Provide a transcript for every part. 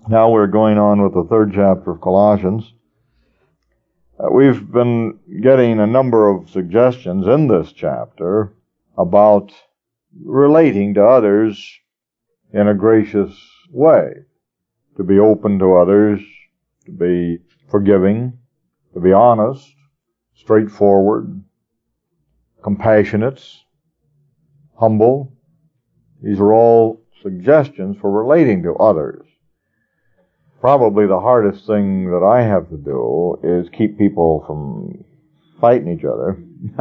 Now we're going on with the third chapter of Colossians. We've been getting a number of suggestions in this chapter about relating to others in a gracious way, to be open to others, to be forgiving, to be honest, straightforward, compassionate, humble. These are all suggestions for relating to others. Probably the hardest thing that I have to do is keep people from fighting each other.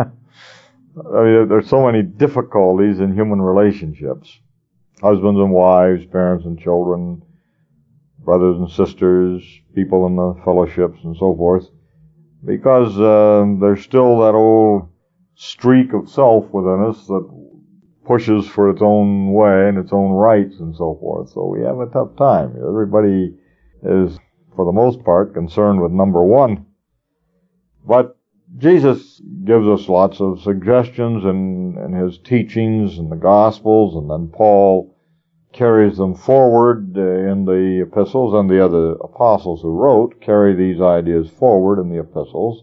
I mean, there's so many difficulties in human relationships. Husbands and wives, parents and children, brothers and sisters, people in the fellowships and so forth. Because there's still that old streak of self within us that pushes for its own way and its own rights and so forth. So we have a tough time. Everybody is, for the most part, concerned with number one. But Jesus gives us lots of suggestions in his teachings in the Gospels, and then Paul carries them forward in the epistles, and the other apostles who wrote carry these ideas forward in the epistles.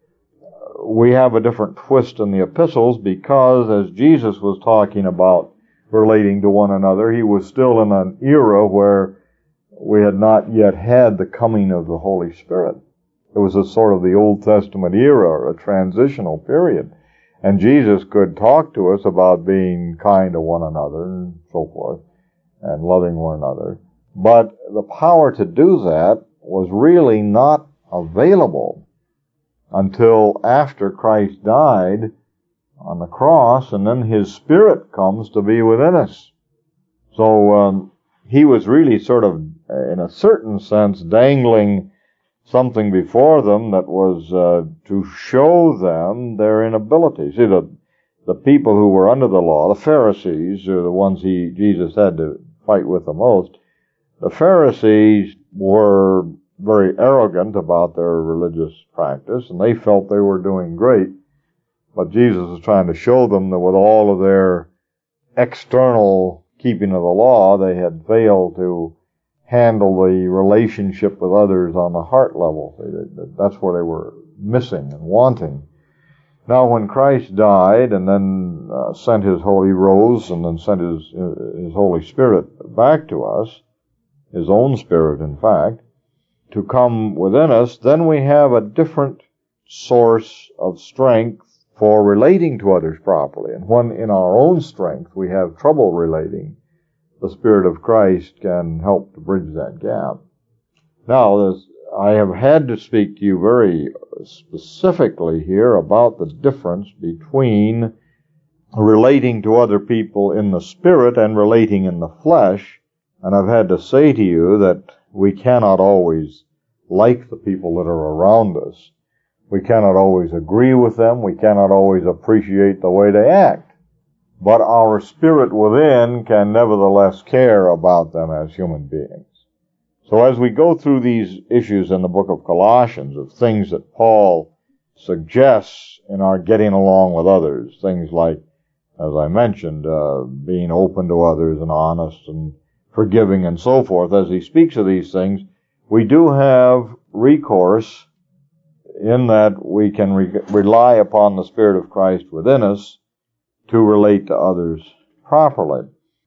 We have a different twist in the epistles because as Jesus was talking about relating to one another, he was still in an era where we had not yet had the coming of the Holy Spirit. It was a sort of the Old Testament era, a transitional period. And Jesus could talk to us about being kind to one another and so forth, and loving one another. But the power to do that was really not available until after Christ died on the cross, and then his Spirit comes to be within us. So he was really sort of, in a certain sense, dangling something before them that was to show them their inability. See, the people who were under the law, the Pharisees, are the ones Jesus had to fight with the most. The Pharisees were very arrogant about their religious practice, and they felt they were doing great. But Jesus was trying to show them that with all of their external keeping of the law, they had failed to handle the relationship with others on the heart level. That's where they were missing and wanting. Now, when Christ died and then sent his Holy Rose and then sent his Holy Spirit back to us, his own Spirit, in fact, to come within us, then we have a different source of strength for relating to others properly. And when in our own strength we have trouble relating, the Spirit of Christ can help to bridge that gap. Now, I have had to speak to you very specifically here about the difference between relating to other people in the Spirit and relating in the flesh. And I've had to say to you that we cannot always like the people that are around us. We cannot always agree with them. We cannot always appreciate the way they act. But our spirit within can nevertheless care about them as human beings. So as we go through these issues in the book of Colossians of things that Paul suggests in our getting along with others, things like, as I mentioned, being open to others and honest and forgiving and so forth, as he speaks of these things, we do have recourse in that we can rely upon the Spirit of Christ within us to relate to others properly.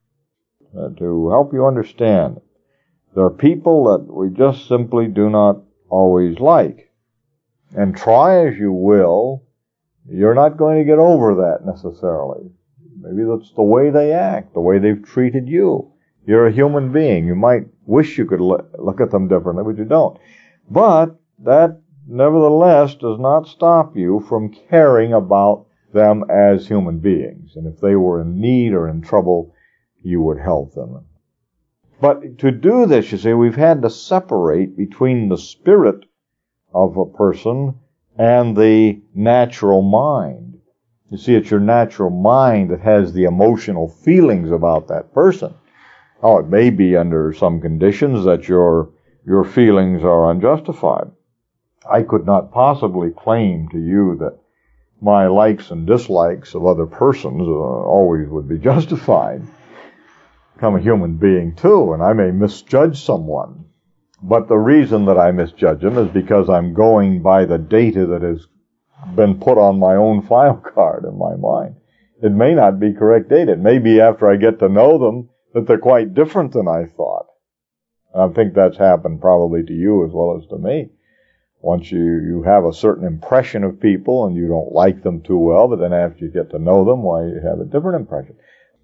To help you understand, there are people that we just simply do not always like. And try as you will, you're not going to get over that necessarily. Maybe that's the way they act, the way they've treated you. You're a human being. You might wish you could look at them differently, but you don't. But that nevertheless does not stop you from caring about them as human beings. And if they were in need or in trouble, you would help them. But to do this, you see, we've had to separate between the spirit of a person and the natural mind. You see, it's your natural mind that has the emotional feelings about that person. Oh, it may be under some conditions that your feelings are unjustified. I could not possibly claim to you that my likes and dislikes of other persons always would be justified. I'm a human being too, and I may misjudge someone. But the reason that I misjudge them is because I'm going by the data that has been put on my own file card in my mind. It may not be correct data. It may be after I get to know them that they're quite different than I thought. And I think that's happened probably to you as well as to me. Once you have a certain impression of people and you don't like them too well, but then after you get to know them, why, you have a different impression.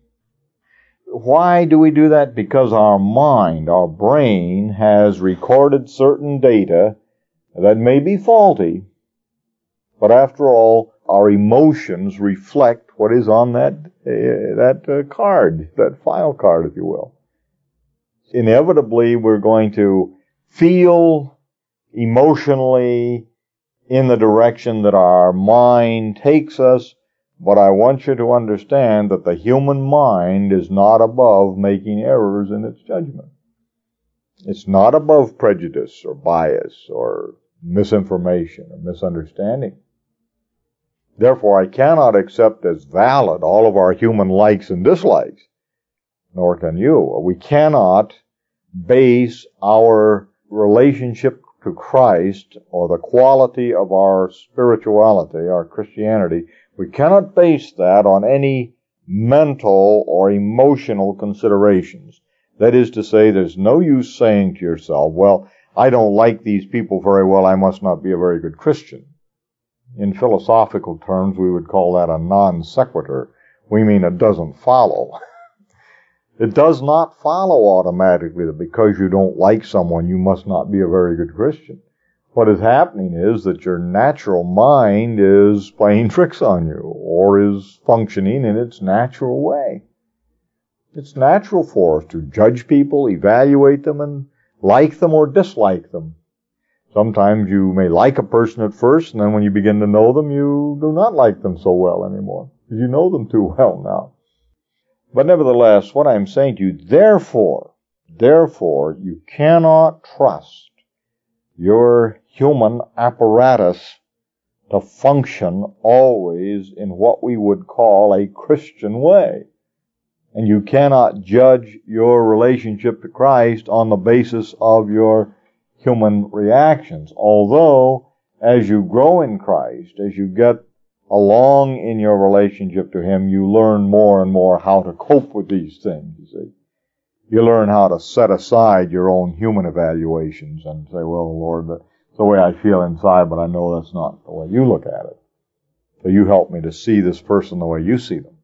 Why do we do that? Because our mind, our brain, has recorded certain data that may be faulty, but after all, our emotions reflect what is on that card, that file card, if you will. Inevitably, we're going to feel emotionally in the direction that our mind takes us, but I want you to understand that the human mind is not above making errors in its judgment. It's not above prejudice or bias or misinformation or misunderstanding. Therefore, I cannot accept as valid all of our human likes and dislikes, nor can you. We cannot base our relationship to Christ or the quality of our spirituality, our Christianity, we cannot base that on any mental or emotional considerations. That is to say, there's no use saying to yourself, well, I don't like these people very well, I must not be a very good Christian. In philosophical terms, we would call that a non sequitur. We mean it doesn't follow. It does not follow automatically that because you don't like someone, you must not be a very good Christian. What is happening is that your natural mind is playing tricks on you, or is functioning in its natural way. It's natural for us to judge people, evaluate them, and like them or dislike them. Sometimes you may like a person at first, and then when you begin to know them, you do not like them so well anymore, because you know them too well now. But nevertheless, what I'm saying to you, therefore, you cannot trust your human apparatus to function always in what we would call a Christian way. And you cannot judge your relationship to Christ on the basis of your human reactions. Although, as you grow in Christ, as you get along in your relationship to Him, you learn more and more how to cope with these things, you see. You learn how to set aside your own human evaluations and say, well, Lord, that's the way I feel inside, but I know that's not the way you look at it. So you help me to see this person the way you see them.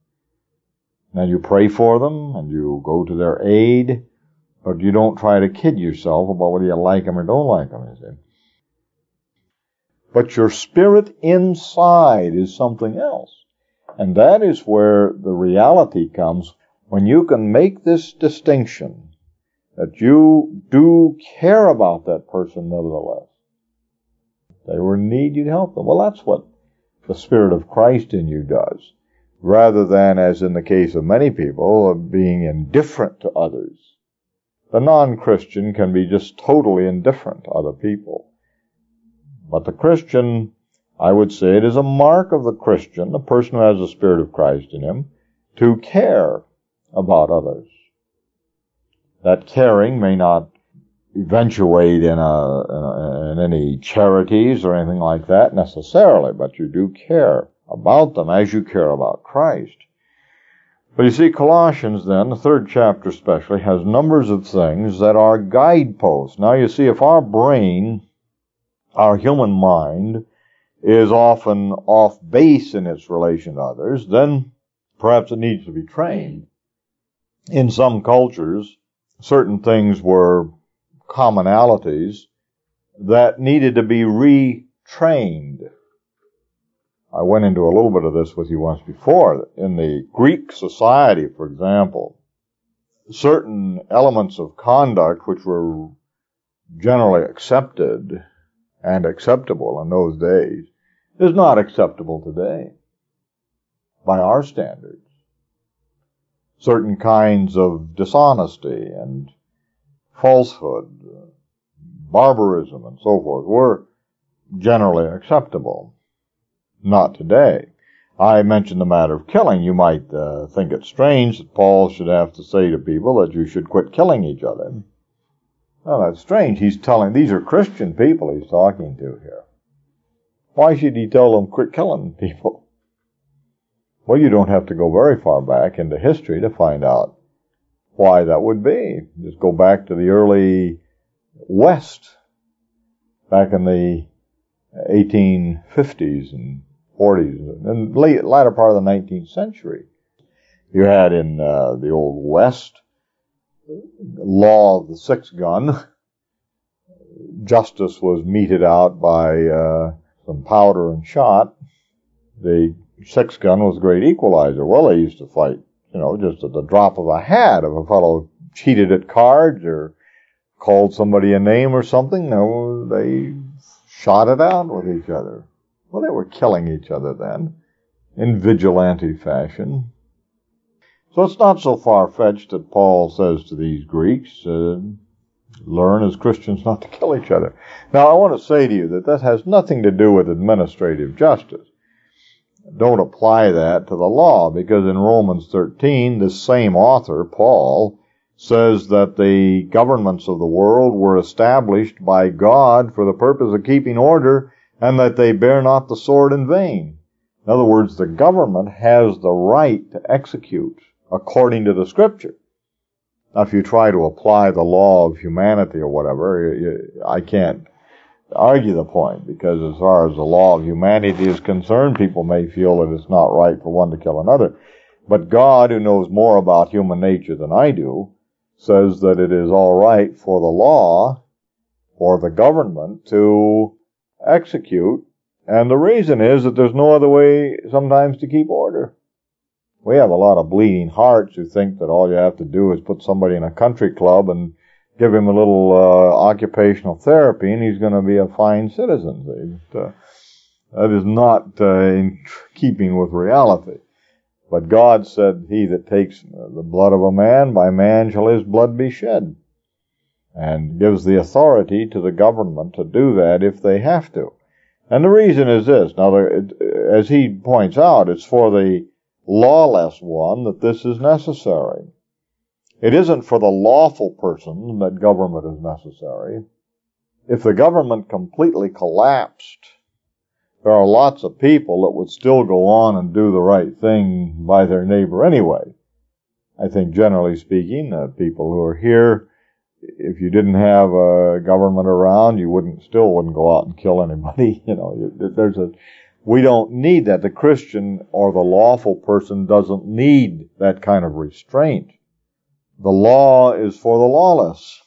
And you pray for them, and you go to their aid, but you don't try to kid yourself about whether you like them or don't like them, you see. But your spirit inside is something else. And that is where the reality comes, when you can make this distinction that you do care about that person nevertheless. If they were in need, you'd help them. Well, that's what the Spirit of Christ in you does, rather than, as in the case of many people, of being indifferent to others. The non-Christian can be just totally indifferent to other people. But the Christian, I would say it is a mark of the Christian, the person who has the Spirit of Christ in him, to care about others. That caring may not eventuate in any charities or anything like that necessarily, but you do care about them as you care about Christ. But you see, Colossians then, the 3rd chapter especially, has numbers of things that are guideposts. Now you see, if our brain, our human mind, is often off base in its relation to others, then perhaps it needs to be trained. In some cultures, certain things were commonalities that needed to be retrained. I went into a little bit of this with you once before. In the Greek society, for example, certain elements of conduct which were generally accepted and acceptable in those days is not acceptable today by our standards. Certain kinds of dishonesty and falsehood, barbarism, and so forth were generally acceptable. Not today. I mentioned the matter of killing. You might think it strange that Paul should have to say to people that you should quit killing each other. Well, that's strange. These are Christian people he's talking to here. Why should he tell them quit killing people? Well, you don't have to go very far back into history to find out why that would be. Just go back to the early West, back in the 1850s and 40s, and latter part of the 19th century. You had in the Old West law of the six gun. Justice was meted out by some powder and shot. The six gun was a great equalizer. Well, they used to fight, just at the drop of a hat. If a fellow cheated at cards or called somebody a name or something, they shot it out with each other. Well, they were killing each other then in vigilante fashion. So it's not so far-fetched that Paul says to these Greeks, learn as Christians not to kill each other. Now, I want to say to you that has nothing to do with administrative justice. Don't apply that to the law, because in Romans 13, this same author, Paul, says that the governments of the world were established by God for the purpose of keeping order, and that they bear not the sword in vain. In other words, the government has the right to execute according to the Scripture. Now, if you try to apply the law of humanity or whatever, I can't argue the point, because as far as the law of humanity is concerned, people may feel that it's not right for one to kill another. But God, who knows more about human nature than I do, says that it is all right for the law or the government to execute, and the reason is that there's no other way sometimes to keep order. We have a lot of bleeding hearts who think that all you have to do is put somebody in a country club and give him a little occupational therapy and he's going to be a fine citizen. That is not in keeping with reality. But God said, he that takes the blood of a man, by man shall his blood be shed. And gives the authority to the government to do that if they have to. And the reason is this. Now, as he points out, it's for the lawless one that this is necessary. It isn't for the lawful person that government is necessary. If the government completely collapsed, there are lots of people that would still go on and do the right thing by their neighbor anyway. I think generally speaking, people who are here, if you didn't have a government around, you still wouldn't go out and kill anybody. We don't need that. The Christian or the lawful person doesn't need that kind of restraint. The law is for the lawless.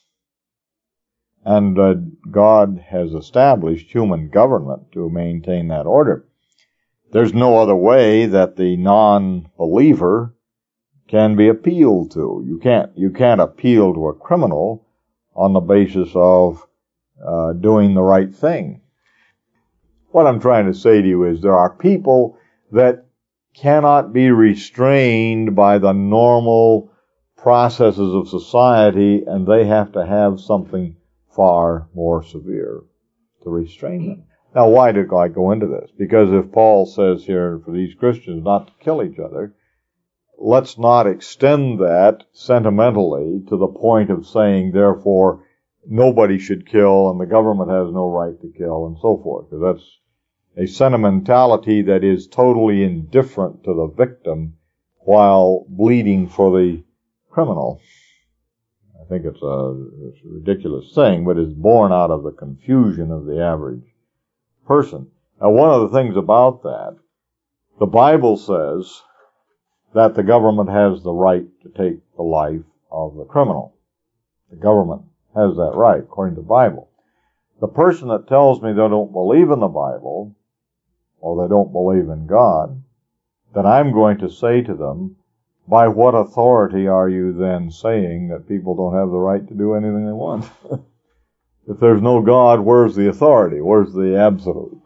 And God has established human government to maintain that order. There's no other way that the non-believer can be appealed to. You can't appeal to a criminal on the basis of doing the right thing. What I'm trying to say to you is there are people that cannot be restrained by the normal processes of society, and they have to have something far more severe to restrain them. Now, why did I go into this? Because if Paul says here for these Christians not to kill each other, let's not extend that sentimentally to the point of saying, therefore, nobody should kill and the government has no right to kill and so forth. Because that's a sentimentality that is totally indifferent to the victim while bleeding for the criminal. I think it's a ridiculous thing, but it's born out of the confusion of the average person. Now, one of the things about that, the Bible says that the government has the right to take the life of the criminal. The government has that right, according to the Bible. The person that tells me they don't believe in the Bible, or they don't believe in God, then I'm going to say to them, by what authority are you then saying that people don't have the right to do anything they want? If there's no God, where's the authority? Where's the absolute?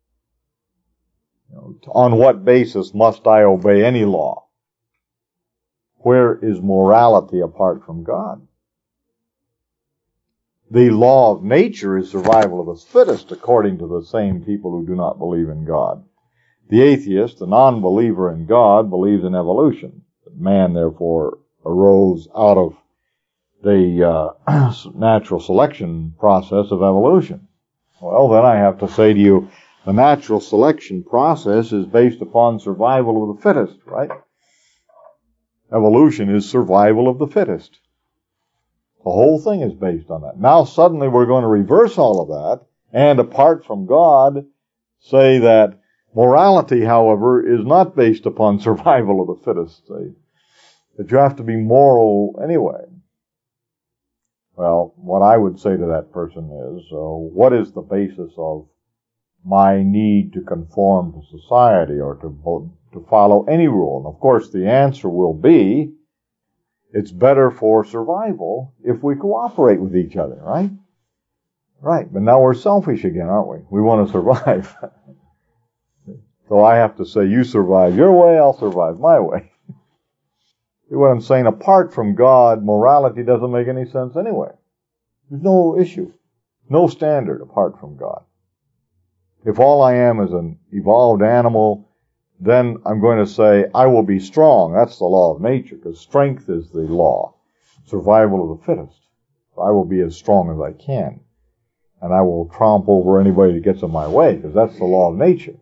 On what basis must I obey any law? Where is morality apart from God? The law of nature is survival of the fittest, according to the same people who do not believe in God. The atheist, the non-believer in God, believes in evolution. Man, therefore, arose out of the natural selection process of evolution. Well, then I have to say to you, the natural selection process is based upon survival of the fittest, right? Evolution is survival of the fittest. The whole thing is based on that. Now suddenly we're going to reverse all of that, and apart from God, say that morality, however, is not based upon survival of the fittest. Say that you have to be moral anyway. Well, what I would say to that person is, what is the basis of my need to conform to society or to follow any rule? And of course, the answer will be, it's better for survival if we cooperate with each other, right? Right, but now we're selfish again, aren't we? We want to survive. So I have to say, you survive your way, I'll survive my way. See what I'm saying? Apart from God, morality doesn't make any sense anyway. There's no issue, no standard apart from God. If all I am is an evolved animal, then I'm going to say, I will be strong. That's the law of nature, because strength is the law. Survival of the fittest. I will be as strong as I can. And I will tromp over anybody that gets in my way, because that's the law of nature.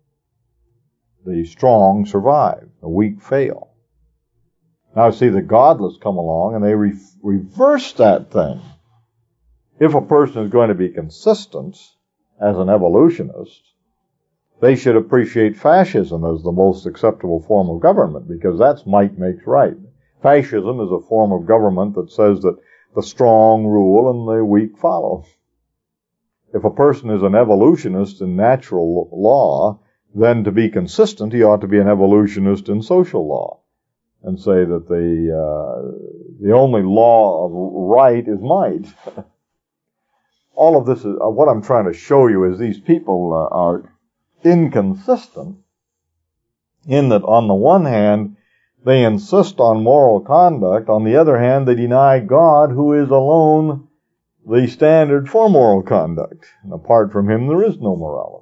The strong survive. The weak fail. Now see, the godless come along and they reverse that thing. If a person is going to be consistent as an evolutionist, they should appreciate fascism as the most acceptable form of government, because that's might makes right. Fascism is a form of government that says that the strong rule and the weak follow. If a person is an evolutionist in natural law, then to be consistent, he ought to be an evolutionist in social law, and say that the only law of right is might. All of this is what I'm trying to show you is these people are inconsistent in that on the one hand they insist on moral conduct, on the other hand they deny God, who is alone the standard for moral conduct. And apart from him there is no morality.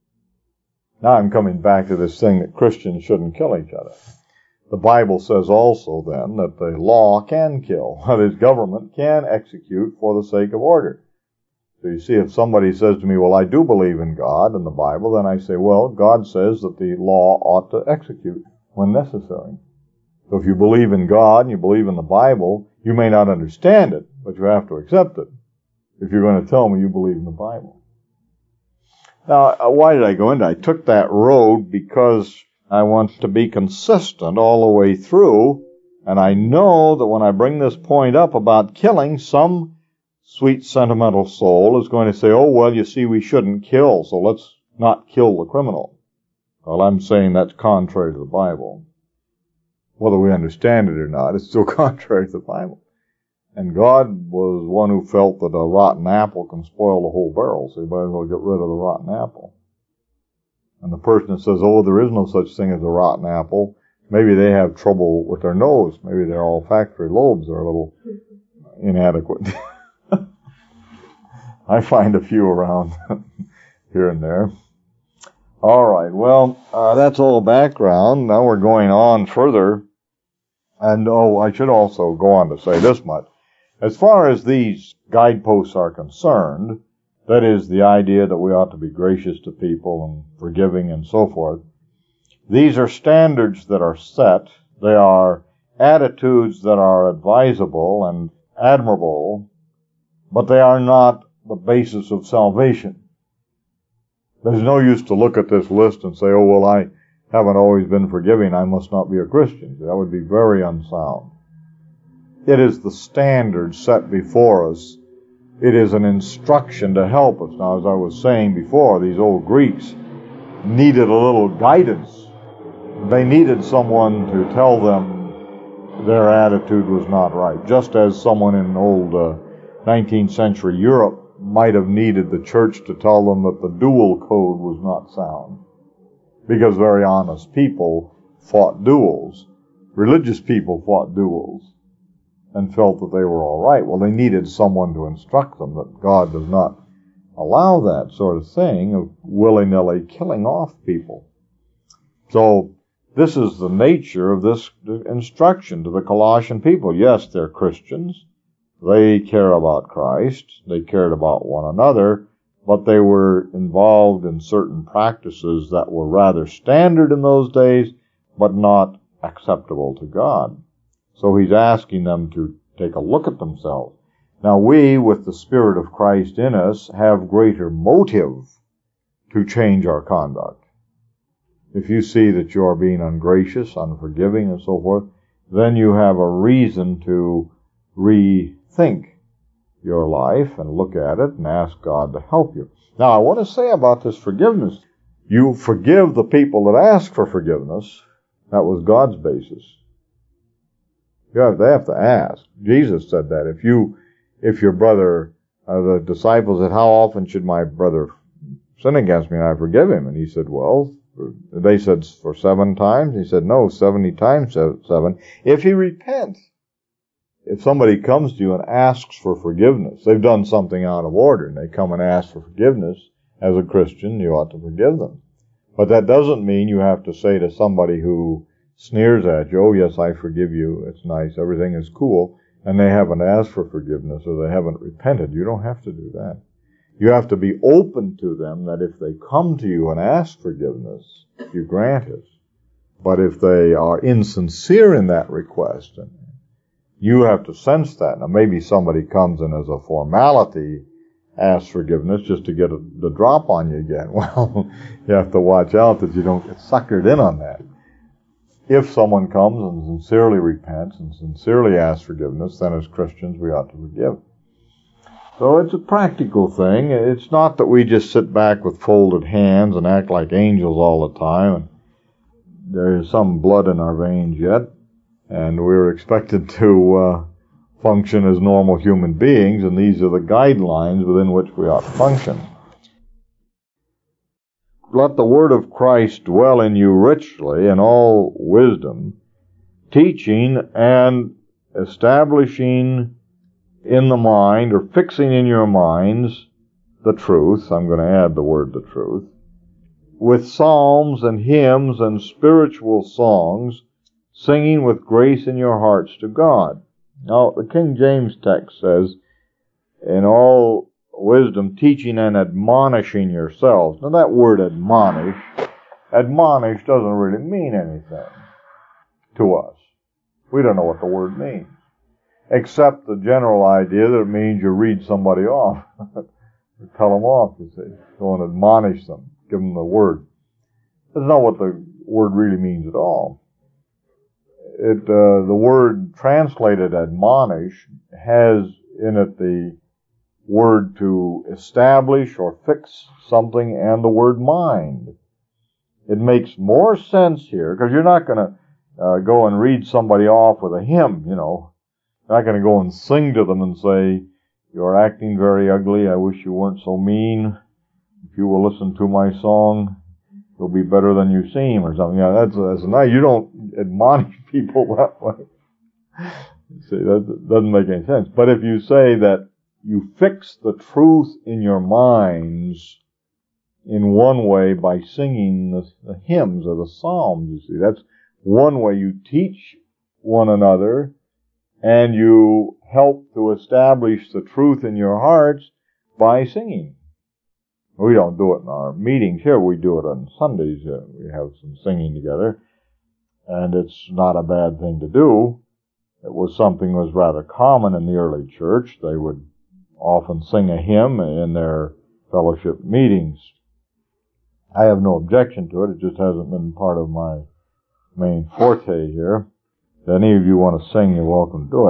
Now I'm coming back to this thing that Christians shouldn't kill each other. The Bible says also then that the law can kill. That is, government can execute for the sake of order. So you see, if somebody says to me, well, I do believe in God and the Bible, then I say, well, God says that the law ought to execute when necessary. So if you believe in God and you believe in the Bible, you may not understand it, but you have to accept it if you're going to tell me you believe in the Bible. Now, why did I go into it? I took that road because I want to be consistent all the way through, and I know that when I bring this point up about killing, some sweet sentimental soul is going to say, oh, well, you see, we shouldn't kill, so let's not kill the criminal. Well, I'm saying that's contrary to the Bible. Whether we understand it or not, it's still contrary to the Bible. And God was one who felt that a rotten apple can spoil the whole barrel, so you might as well get rid of the rotten apple. And the person that says, oh, there is no such thing as a rotten apple, maybe they have trouble with their nose. Maybe their olfactory lobes are a little inadequate. I find a few around here and there. All right, well, that's all background. Now we're going on further. And, I should also go on to say this much. As far as these guideposts are concerned, that is the idea that we ought to be gracious to people and forgiving and so forth, these are standards that are set. They are attitudes that are advisable and admirable, but they are not the basis of salvation. There's no use to look at this list and say, oh, well, I haven't always been forgiving, I must not be a Christian. That would be very unsound. It is the standard set before us. It is an instruction to help us. Now, as I was saying before, these old Greeks needed a little guidance. They needed someone to tell them their attitude was not right, just as someone in old 19th century Europe might have needed the church to tell them that the duel code was not sound. Because very honest people fought duels. Religious people fought duels and felt that they were all right. Well, they needed someone to instruct them that God does not allow that sort of thing of willy-nilly killing off people. So this is the nature of this instruction to the Colossian people. Yes, they're Christians. They care about Christ, they cared about one another, but they were involved in certain practices that were rather standard in those days, but not acceptable to God. So he's asking them to take a look at themselves. Now we, with the Spirit of Christ in us, have greater motive to change our conduct. If you see that you are being ungracious, unforgiving, and so forth, then you have a reason to rethink your life and look at it and ask God to help you. Now, I want to say about this forgiveness. You forgive the people that ask for forgiveness. That was God's basis. They have to ask. Jesus said that. If your brother, the disciples said, how often should my brother sin against me and I forgive him? And he said, well, they said for 7 times. He said, no, 70 times 7. If he repents. If somebody comes to you and asks for forgiveness, they've done something out of order, and they come and ask for forgiveness, as a Christian, you ought to forgive them. But that doesn't mean you have to say to somebody who sneers at you, oh yes, I forgive you, it's nice, everything is cool, and they haven't asked for forgiveness or they haven't repented. You don't have to do that. You have to be open to them that if they come to you and ask forgiveness, you grant it. But if they are insincere in that request, you have to sense that. Now maybe somebody comes and as a formality asks forgiveness just to get the drop on you again. Well, you have to watch out that you don't get suckered in on that. If someone comes and sincerely repents and sincerely asks forgiveness, then as Christians we ought to forgive. So it's a practical thing. It's not that we just sit back with folded hands and act like angels all the time. And there is some blood in our veins yet, and we're expected to function as normal human beings, and these are the guidelines within which we ought to function. Let the word of Christ dwell in you richly in all wisdom, teaching and establishing in the mind, or fixing in your minds, the truth. I'm going to add the word the truth. With psalms and hymns and spiritual songs, singing with grace in your hearts to God. Now, the King James text says, in all wisdom, teaching and admonishing yourselves. Now, that word admonish doesn't really mean anything to us. We don't know what the word means, except the general idea that it means you read somebody off. You tell them off, you see. Go and admonish them. Give them the word. That's not what the word really means at all. The word translated admonish has in it the word to establish or fix something and the word mind. It makes more sense here, because you're not going to go and read somebody off with a hymn, you know. You're not going to go and sing to them and say, you're acting very ugly, I wish you weren't so mean. If you will listen to my song, you'll be better than you seem, or something. Yeah, that's nice. You don't admonish people that way. See, that doesn't make any sense. But if you say that you fix the truth in your minds in one way by singing the hymns or the psalms, you see, that's one way you teach one another and you help to establish the truth in your hearts by singing. We don't do it in our meetings here. We do it on Sundays. We have some singing together, and it's not a bad thing to do. It was something that was rather common in the early church. They would often sing a hymn in their fellowship meetings. I have no objection to it. It just hasn't been part of my main forte here. If any of you want to sing, you're welcome to do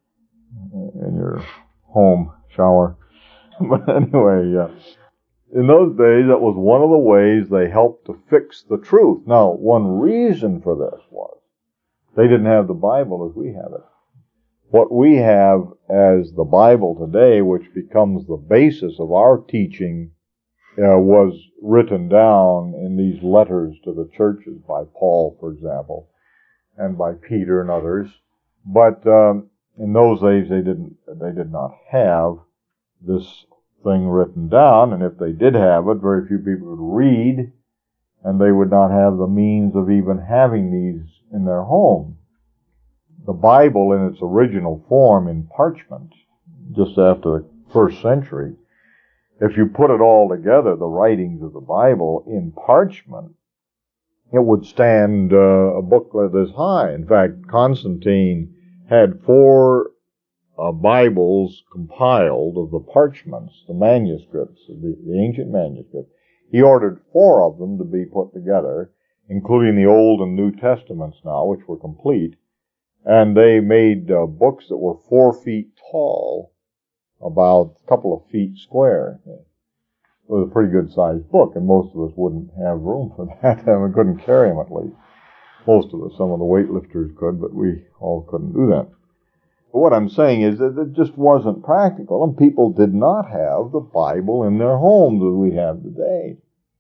it in your home shower. But anyway, in those days, that was one of the ways they helped to fix the truth. Now, one reason for this was they didn't have the Bible as we have it. What we have as the Bible today, which becomes the basis of our teaching, was written down in these letters to the churches by Paul, for example, and by Peter and others. But in those days, they did not have this thing written down, and if they did have it, very few people would read, and they would not have the means of even having these in their home. The Bible in its original form in parchment just after the first century. If you put it all together, the writings of the Bible in parchment, it would stand a booklet this high. In fact, Constantine had 4 Bibles compiled of the parchments, the manuscripts, the ancient manuscripts. He ordered 4 of them to be put together, including the Old and New Testaments now, which were complete. And they made books that were 4 feet tall, about a couple of feet square. It was a pretty good sized book, and most of us wouldn't have room for that. We couldn't carry them, at least. Most of us, some of the weightlifters could, but we all couldn't do that. But what I'm saying is that it just wasn't practical, and people did not have the Bible in their homes as we have today.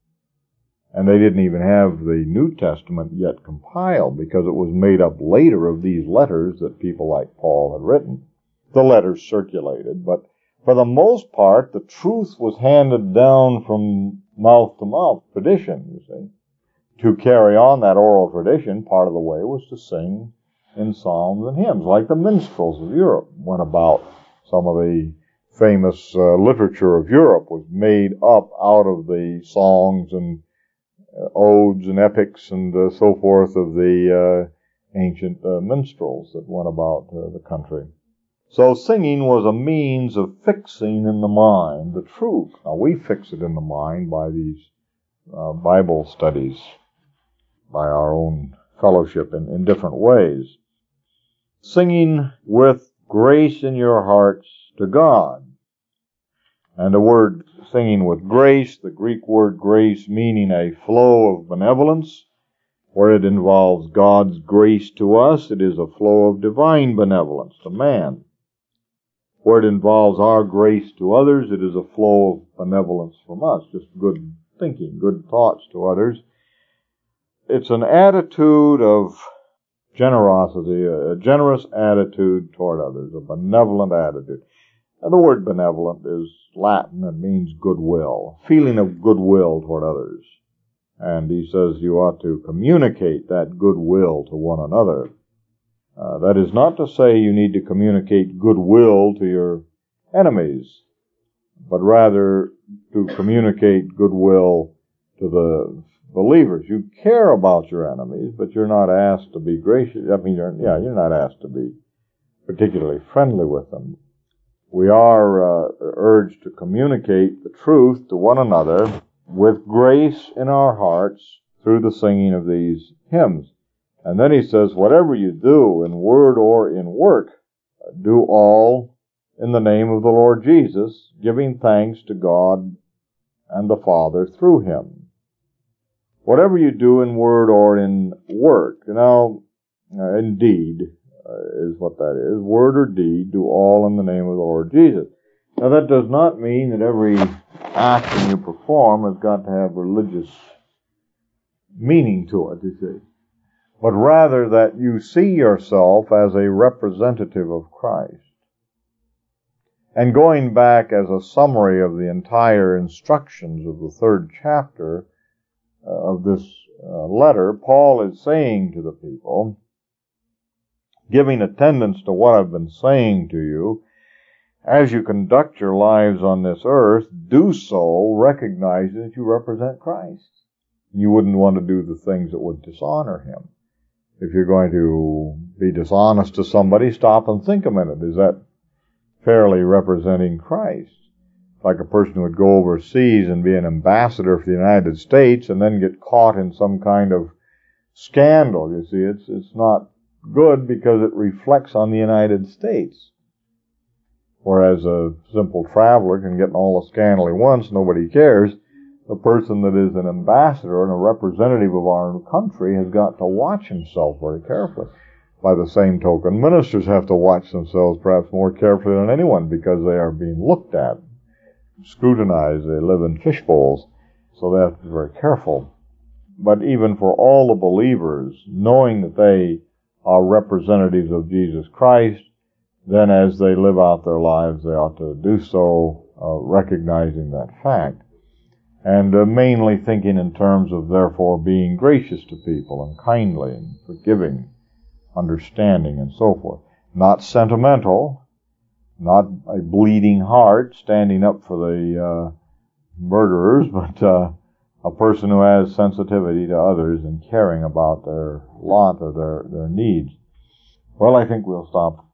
And they didn't even have the New Testament yet compiled, because it was made up later of these letters that people like Paul had written. The letters circulated, but for the most part, the truth was handed down from mouth to mouth, tradition, you see. To carry on that oral tradition, part of the way was to sing in psalms and hymns, like the minstrels of Europe went about. Some of the famous literature of Europe was made up out of the songs and odes and epics and so forth of the ancient minstrels that went about the country. So singing was a means of fixing in the mind the truth. Now we fix it in the mind by these Bible studies, by our own fellowship in different ways. Singing with grace in your hearts to God. And the word singing with grace, the Greek word grace meaning a flow of benevolence, where it involves God's grace to us, it is a flow of divine benevolence to man. Where it involves our grace to others, it is a flow of benevolence from us, just good thinking, good thoughts to others. It's an attitude of generosity, a generous attitude toward others, a benevolent attitude. And the word benevolent is Latin and means goodwill, feeling of goodwill toward others. And he says you ought to communicate that goodwill to one another. That is not to say you need to communicate goodwill to your enemies, but rather to communicate goodwill to the believers. You care about your enemies, but you're not asked to be gracious. You're not asked to be particularly friendly with them. We are urged to communicate the truth to one another with grace in our hearts through the singing of these hymns. And then he says, whatever you do in word or in work, do all in the name of the Lord Jesus, giving thanks to God and the Father through him. Whatever you do in word or in work. Now, in deed is what that is. Word or deed, do all in the name of the Lord Jesus. Now that does not mean that every action you perform has got to have religious meaning to it, you see. But rather that you see yourself as a representative of Christ. And going back as a summary of the entire instructions of the 3rd chapter of this letter, Paul is saying to the people, giving attendance to what I've been saying to you, as you conduct your lives on this earth, do so recognizing that you represent Christ. You wouldn't want to do the things that would dishonor him. If you're going to be dishonest to somebody, stop and think a minute. Is that fairly representing Christ? Like a person who would go overseas and be an ambassador for the United States and then get caught in some kind of scandal. You see, it's not good because it reflects on the United States. Whereas a simple traveler can get in all the scandal he wants, nobody cares. The person that is an ambassador and a representative of our country has got to watch himself very carefully. By the same token, ministers have to watch themselves perhaps more carefully than anyone because they are being looked at, scrutinized. They live in fish bowls, so they have to be very careful. But even for all the believers, knowing that they are representatives of Jesus Christ, then as they live out their lives, they ought to do so recognizing that fact. And mainly thinking in terms of, therefore, being gracious to people and kindly and forgiving, understanding and so forth. Not sentimental, Not a bleeding heart standing up for the murderers, but a person who has sensitivity to others and caring about their lot or their needs. Well, I think we'll stop